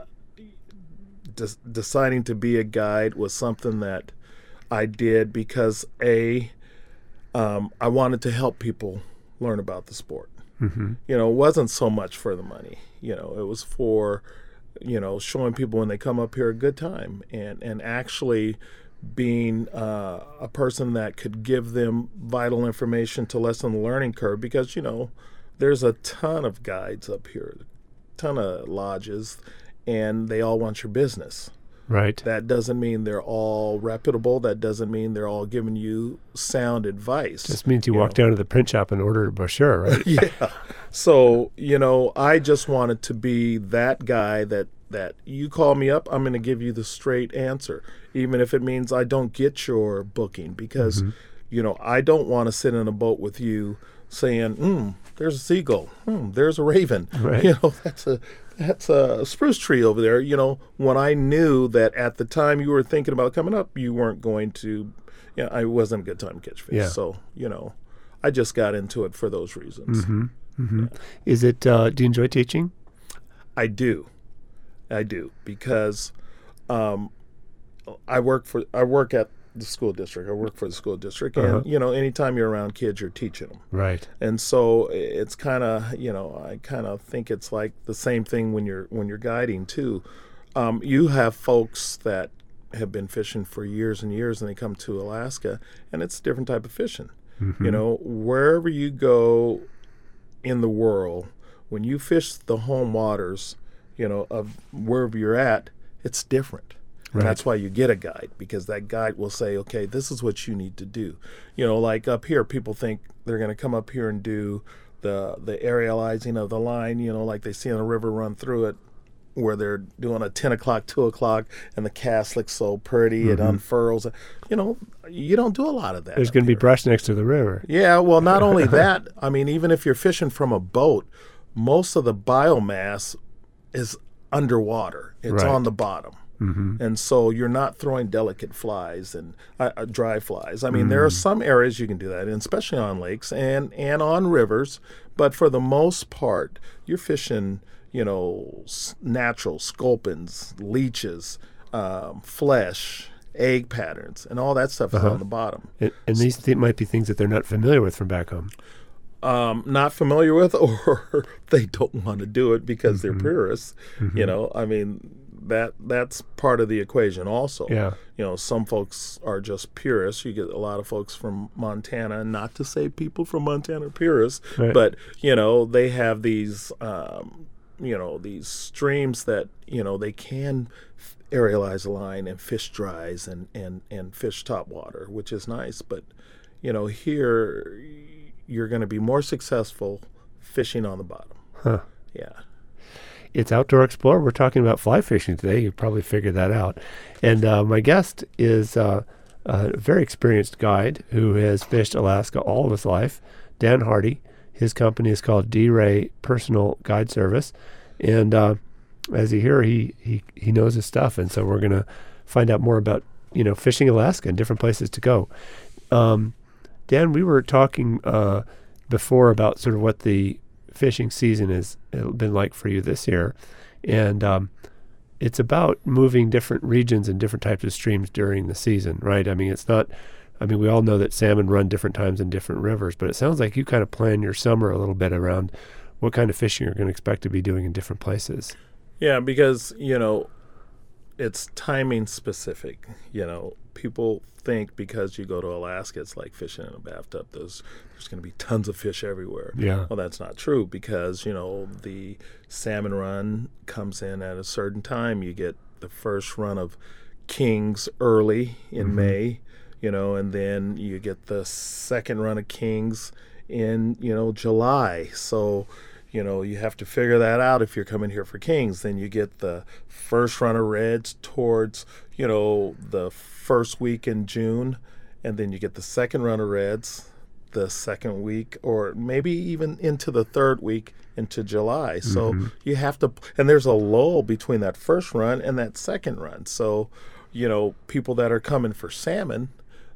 des- deciding to be a guide was something that I did because, A, um, I wanted to help people learn about the sport. Mm-hmm. You know, it wasn't so much for the money. You know, it was for, you know, showing people when they come up here a good time and, and actually being uh, a person that could give them vital information to lessen the learning curve because, you know, there's a ton of guides up here, a ton of lodges, and they all want your business. Right. That doesn't mean they're all reputable. That doesn't mean they're all giving you sound advice. Just means you, you walk know. down to the print shop and order a brochure, right? Yeah. So, you know, I just wanted to be that guy that, that you call me up, I'm going to give you the straight answer, even if it means I don't get your booking because, Mm-hmm. you know, I don't want to sit in a boat with you saying, hmm, there's a seagull, hmm, there's a raven. Right. You know, that's a that's a spruce tree over there. You know, when I knew that at the time you were thinking about coming up, you weren't going to, you know, I wasn't a good time to catch fish. Yeah. So, you know, I just got into it for those reasons. Mm-hmm. Mm-hmm. Is it? Uh, do you enjoy teaching? I do, I do because um, I work for I work at the school district. I work for the school district, Uh-huh. and you know, anytime you're around kids, you're teaching them. Right. And so it's kind of, you know, I kind of think it's like the same thing when you're when you're guiding too. Um, you have folks that have been fishing for years and years, and they come to Alaska, and it's a different type of fishing. Mm-hmm. You know, wherever you go in the world, when you fish the home waters, you know, of wherever you're at, it's different. And Right. that's why you get a guide, because that guide will say, okay, this is what you need to do. You know, like up here, people think they're going to come up here and do the the aerializing of the line, you know, like they see on the river run through it, where they're doing a ten o'clock, two o'clock, and the cast looks so pretty, it Mhm. unfurls. You know, you don't do a lot of that. There's up going to be here. brush next to the river. Yeah, well, not only that, I mean, even if you're fishing from a boat, most of the biomass is underwater. It's Right. on the bottom. Mm-hmm. And so you're not throwing delicate flies and uh, uh, dry flies. I mean, mm. there are some areas you can do that, and especially on lakes and, and on rivers. But for the most part, you're fishing, you know, natural sculpins, leeches, um, flesh, egg patterns, and all that stuff uh-huh. is on the bottom. And, and these th- might be things that they're not familiar with from back home. Um, not familiar with, or they don't want to do it because mm-hmm. they're purists. Mm-hmm. You know, I mean, that that's part of the equation also. Yeah. You know, some folks are just purists. You get a lot of folks from Montana, not to say people from Montana are purists, right. but, you know, they have these, um, you know, these streams that, you know, they can aerialize a line and fish dries and, and, and fish top water, which is nice. But, you know, here you're going to be more successful fishing on the bottom. Huh. Yeah. It's Outdoor Explorer. We're talking about fly fishing today. You probably figured that out. And uh, my guest is uh, a very experienced guide who has fished Alaska all of his life, Dan Hardy. His company is called D-Ray Personal Guide Service. And uh, as you hear, he, he, he knows his stuff. And so we're going to find out more about, you know, fishing Alaska and different places to go. Um, Dan, we were talking uh, before about sort of what the fishing season has been like for you this year, and um, it's about moving different regions and different types of streams during the season, right? I mean, it's not. I mean, we all know that salmon run different times in different rivers, but it sounds like you kind of plan your summer a little bit around what kind of fishing you're going to expect to be doing in different places. Yeah, because you know, it's timing specific. You know, people think because you go to Alaska, it's like fishing in a bathtub. There's there's going to be tons of fish everywhere. Yeah. Well, that's not true because, you know, the salmon run comes in at a certain time. You get the first run of kings early in mm-hmm. May, you know, and then you get the second run of kings in, you know, July. So, you know, you have to figure that out if you're coming here for kings. Then you get the first run of reds towards, you know, the first week in June, and then you get the second run of reds the second week, or maybe even into the third week into July. So mm-hmm. you have to, and there's a lull between that first run and that second run. So, you know, people that are coming for salmon,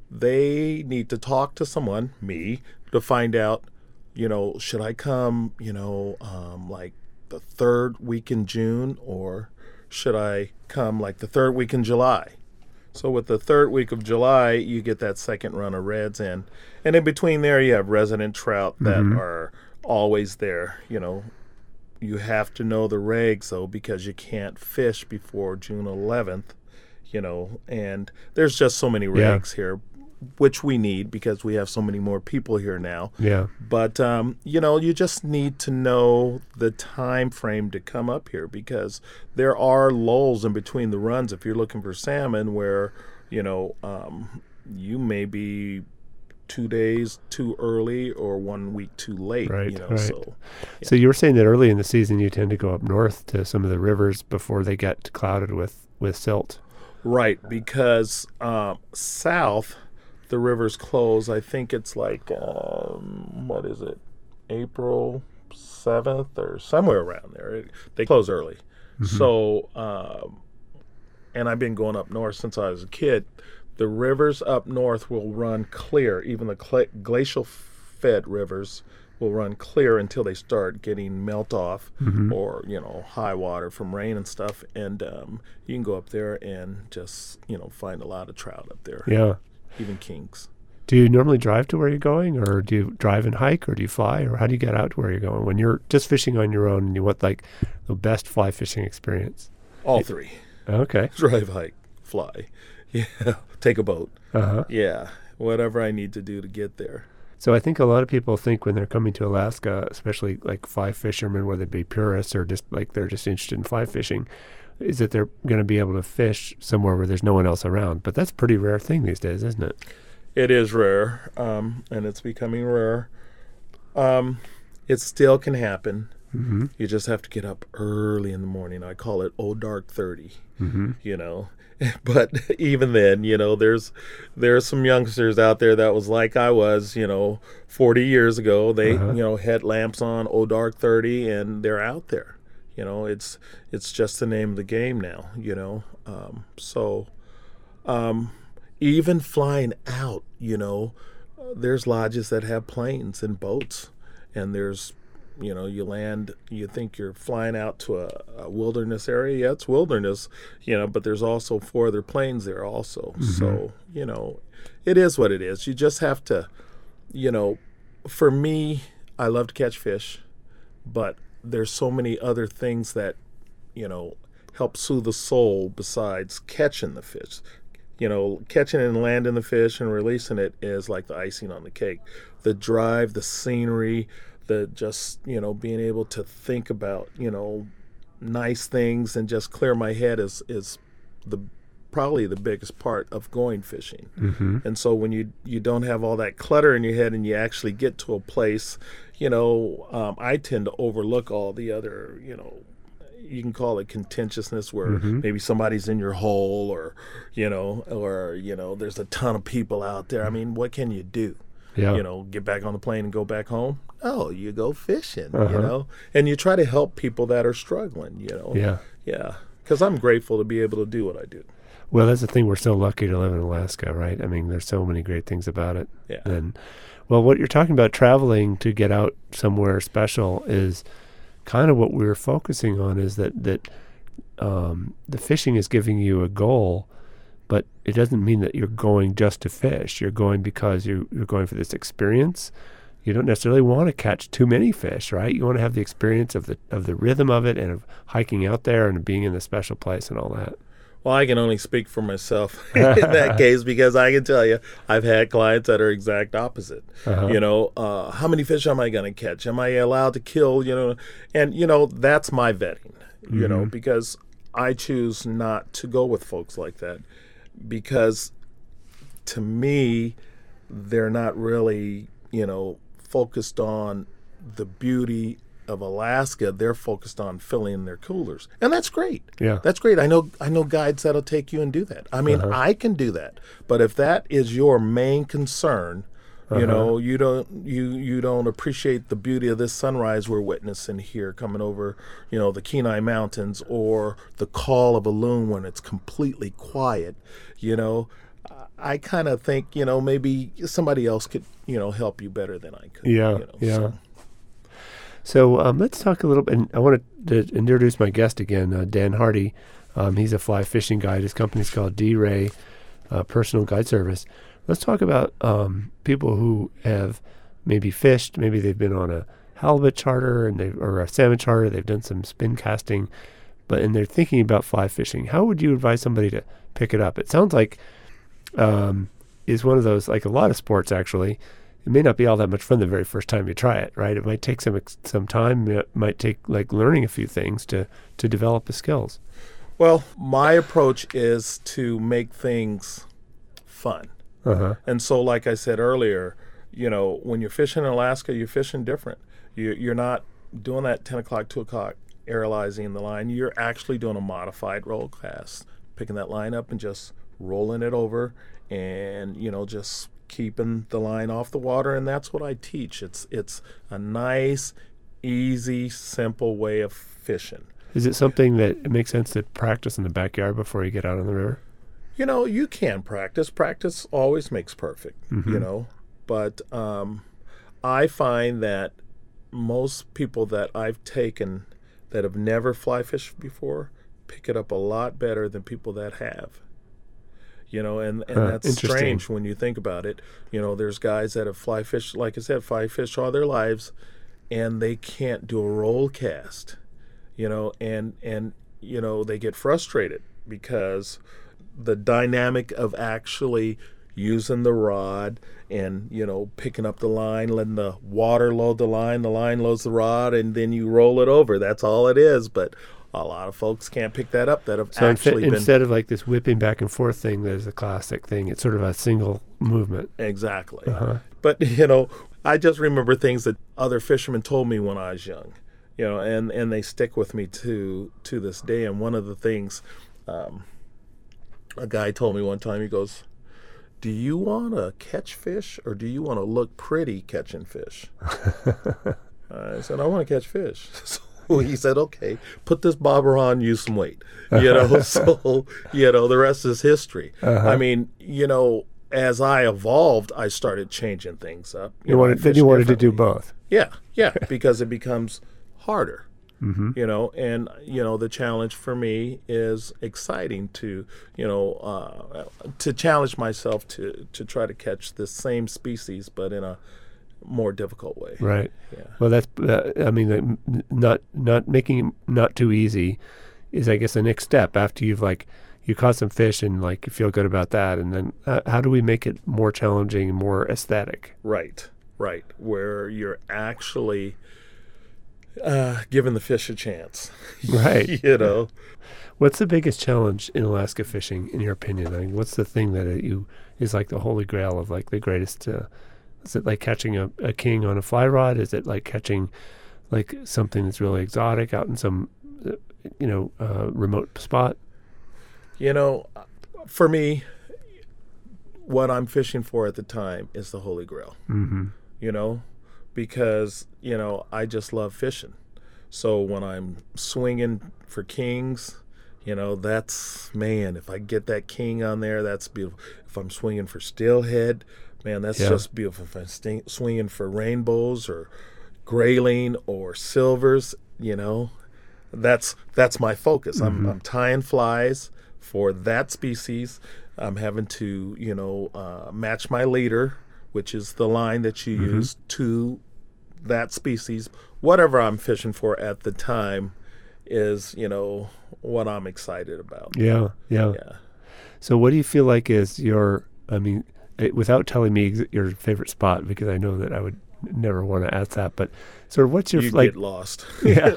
they need to talk to someone, me, to find out, you know, should I come, you know, um, like the third week in June, or should I come like the third week in July? So with the third week of July, you get that second run of reds in. And in between there, you have resident trout that mm-hmm. are always there. You know, you have to know the regs, though, because you can't fish before June eleventh, you know. And there's just so many regs yeah. here, which we need because we have so many more people here now. Yeah. But, um, you know, you just need to know the time frame to come up here because there are lulls in between the runs if you're looking for salmon where, you know, um, you may be two days too early or one week too late. Right, you know, right. So, yeah. So you were saying that early in the season you tend to go up north to some of the rivers before they get clouded with, with silt. Right, because um, south – the rivers close. I think it's like, um, what is it, April seventh or somewhere around there. It, they close early. Mm-hmm. So, um, and I've been going up north since I was a kid. The rivers up north will run clear. Even the cl- glacial-fed rivers will run clear until they start getting melt off mm-hmm. or, you know, high water from rain and stuff. And um, you can go up there and just, you know, find a lot of trout up there. Yeah. Even kings. Do you normally drive to where you're going, or do you drive and hike, or do you fly, or how do you get out to where you're going when you're just fishing on your own and you want like the best fly fishing experience? All three. Okay. Drive, hike, fly. Yeah. Take a boat. Uh-huh. Yeah. Whatever I need to do to get there. So I think a lot of people think when they're coming to Alaska, especially like fly fishermen, whether it be purists or just like they're just interested in fly fishing, is that they're going to be able to fish somewhere where there's no one else around. But that's a pretty rare thing these days, isn't it? It is rare, um, and it's becoming rare. Um, it still can happen. Mm-hmm. You just have to get up early in the morning. I call it oh dark thirty, mm-hmm. you know. But even then, you know, there's there's some youngsters out there that was like I was, you know, forty years ago. They, uh-huh. you know, headlamps on, oh dark thirty, and they're out there. You know, it's it's just the name of the game now, you know. Um, so um, even flying out, you know, uh, there's lodges that have planes and boats, and there's, you know, you land, you think you're flying out to a, a wilderness area. Yeah, it's wilderness, you know, but there's also four other planes there also. Mm-hmm. So, you know, it is what it is. You just have to, you know, for me, I love to catch fish, but there's so many other things that, you know, help soothe the soul besides catching the fish. You know, catching and landing the fish and releasing it is like the icing on the cake. The drive, the scenery, the just, you know, being able to think about, you know, nice things and just clear my head is, is the probably the biggest part of going fishing. Mm-hmm. And so when you you don't have all that clutter in your head and you actually get to a place, you know, um, I tend to overlook all the other, you know, you can call it contentiousness, where mm-hmm. maybe somebody's in your hole, or, you know, or, you know, there's a ton of people out there. I mean, what can you do? Yeah. You know, get back on the plane and go back home? No, you go fishing, uh-huh. you know, and you try to help people that are struggling, you know. Yeah. Yeah. Because I'm grateful to be able to do what I do. Well, that's the thing. We're so lucky to live in Alaska, right? I mean, there's so many great things about it. Yeah. And, well, what you're talking about, traveling to get out somewhere special, is kind of what we were focusing on, is that, that um, the fishing is giving you a goal, but it doesn't mean that you're going just to fish. You're going because you, you're going for this experience. You don't necessarily want to catch too many fish, right? You want to have the experience of the of the rhythm of it, and of hiking out there and being in the special place and all that. Well, I can only speak for myself in that case, because I can tell you I've had clients that are exact opposite. Uh-huh. You know, uh, how many fish am I going to catch? Am I allowed to kill? You know, and, you know, that's my vetting, you mm-hmm. know, because I choose not to go with folks like that, because to me, they're not really, you know, focused on the beauty of Alaska. They're focused on filling their coolers, and that's great. Yeah, that's great. I know I know guides that'll take you and do that. I mean, uh-huh. I can do that, but if that is your main concern, uh-huh. you know, you don't you you don't appreciate the beauty of this sunrise we're witnessing here coming over, you know, the Kenai Mountains, or the call of a loon when it's completely quiet, you know. I kind of think, you know, maybe somebody else could, you know, help you better than I could. Yeah, you know, yeah. So, so um, let's talk a little bit. And I want to introduce my guest again, uh, Dan Hardy. Um, he's a fly fishing guide. His company's called D-Ray uh, Personal Guide Service. Let's talk about um, people who have maybe fished. Maybe they've been on a halibut charter and they or a salmon charter. They've done some spin casting, but and they're thinking about fly fishing. How would you advise somebody to pick it up? It sounds like Um, is one of those, like a lot of sports actually, it may not be all that much fun the very first time you try it, right? It might take some ex- some time. It might take like learning a few things to, to develop the skills. Well, my approach is to make things fun. Uh-huh. And so, like I said earlier, you know, when you're fishing in Alaska, you're fishing different. You, you're not doing that ten o'clock, two o'clock aerializing the line. You're actually doing a modified roll cast, picking that line up and just rolling it over, and, you know, just keeping the line off the water. And that's what I teach. It's it's a nice, easy, simple way of fishing. Is it something that it makes sense to practice in the backyard before you get out on the river? You know, you can practice. Practice always makes perfect, mm-hmm. you know. But um, I find that most people that I've taken that have never fly fished before pick it up a lot better than people that have. You know, and, and huh, that's strange when you think about it. You know, there's guys that have fly fished, like I said, fly fished all their lives, and they can't do a roll cast, you know, and, and you know, they get frustrated because the dynamic of actually using the rod and, you know, picking up the line, letting the water load the line, the line loads the rod, and then you roll it over. That's all it is, but a lot of folks can't pick that up that have so actually instead, been... instead of like this whipping back and forth thing, there's a classic thing. It's sort of a single movement. Exactly. Uh-huh. But, you know, I just remember things that other fishermen told me when I was young, you know, and, and they stick with me to, to this day. And one of the things um, a guy told me one time, he goes, do you want to catch fish or do you want to look pretty catching fish? I said, I want to catch fish. So he said, okay, put this bobber on, use some weight. You know, so, you know, the rest is history. Uh-huh. I mean, you know, as I evolved, I started changing things up. You, you know, wanted, then you wanted to do both. Yeah, yeah, because it becomes harder. Mm-hmm. You know, and, you know, the challenge for me is exciting to, you know, uh, to challenge myself to, to try to catch the same species, but in a more difficult way. Right. Yeah. Well, that's, uh, I mean, uh, not, not making it not too easy is, I guess, the next step after you've, like, you caught some fish and, like, you feel good about that. And then uh, how do we make it more challenging and more aesthetic? Right, right. Where you're actually Uh, giving the fish a chance. Right. You know. What's the biggest challenge in Alaska fishing, in your opinion? I mean, what's the thing that it, you is like the holy grail of like the greatest? Uh, is it like catching a, a king on a fly rod? Is it like catching like something that's really exotic out in some, uh, you know, uh, remote spot? You know, for me, what I'm fishing for at the time is the holy grail. Mm-hmm. You know, because, you know, I just love fishing. So when I'm swinging for kings, you know, that's, man, if I get that king on there, that's beautiful. If I'm swinging for steelhead, man, that's yeah. just beautiful. If I'm st- swinging for rainbows or grayling or silvers, you know, that's that's my focus. Mm-hmm. I'm, I'm tying flies for that species. I'm having to, you know, uh, match my leader, which is the line that you mm-hmm. use, to that species. Whatever I'm fishing for at the time is, you know, what I'm excited about. Yeah, yeah. Yeah. So what do you feel like is your, I mean, it, without telling me ex- your favorite spot, because I know that I would never want to ask that, but sort of what's your, You'd like. get lost. Yeah.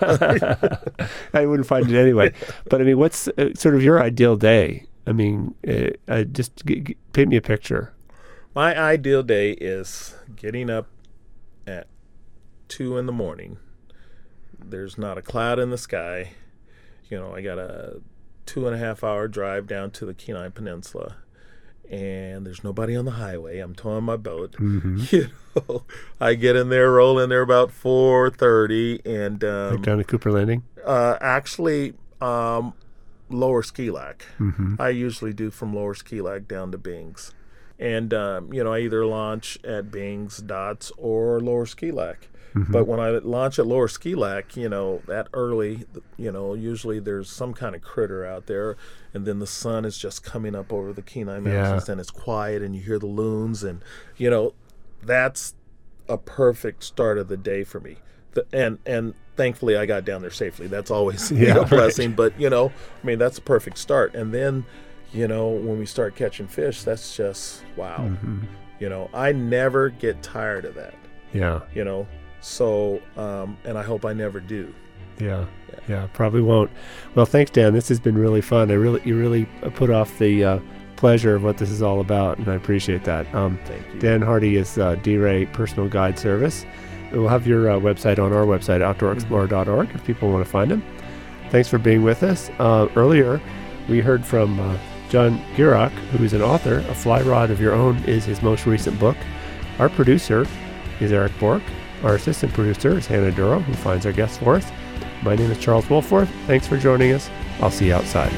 I wouldn't find it anyway. But I mean, what's uh, sort of your ideal day? I mean, uh, uh, just g- g- paint me a picture. My ideal day is getting up at two in the morning. There's not a cloud in the sky. You know, I got a two and a half hour drive down to the Kenai Peninsula, and there's nobody on the highway. I'm towing my boat. Mm-hmm. You know, I get in there, roll in there about four thirty, and um, like down to Cooper Landing. Uh, actually, um, Lower Ski Lac. Mm-hmm. I usually do from Lower Ski Lac down to Bings. And, um, you know, I either launch at Bings, Dots, or Lower Ski Lac. Mm-hmm. But when I launch at Lower Ski Lac, you know, that early, you know, usually there's some kind of critter out there. And then the sun is just coming up over the Kenai Mountains, yeah. and it's quiet, and you hear the loons. And, you know, that's a perfect start of the day for me. The, and, and thankfully, I got down there safely. That's always yeah, you know, a blessing. Right. But, you know, I mean, that's a perfect start. And then, you know, when we start catching fish, that's just, wow. Mm-hmm. You know, I never get tired of that. Yeah. You know, so, um, and I hope I never do. Yeah. yeah. Yeah, probably won't. Well, thanks, Dan. This has been really fun. I really, you really put off the uh, pleasure of what this is all about, and I appreciate that. Um, Thank you. Dan Hardy is uh, D-Ray Personal Guide Service. We'll have your uh, website on our website, outdoor explorer dot org, if people want to find him. Thanks for being with us. Uh, earlier, we heard from uh, John Gierach, who is an author. A Fly Rod of Your Own is his most recent book. Our producer is Eric Bork. Our assistant producer is Hannah Duro, who finds our guests for us. My name is Charles Wolforth. Thanks for joining us. I'll see you outside.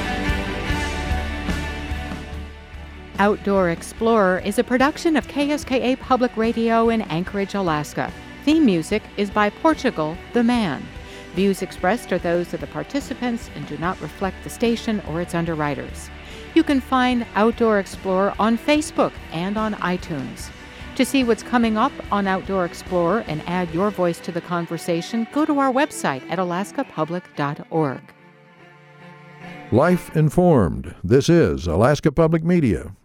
Outdoor Explorer is a production of K S K A Public Radio in Anchorage, Alaska. Theme music is by Portugal the Man. Views expressed are those of the participants and do not reflect the station or its underwriters. You can find Outdoor Explorer on Facebook and on iTunes. To see what's coming up on Outdoor Explorer and add your voice to the conversation, go to our website at alaska public dot org. Life Informed. This is Alaska Public Media.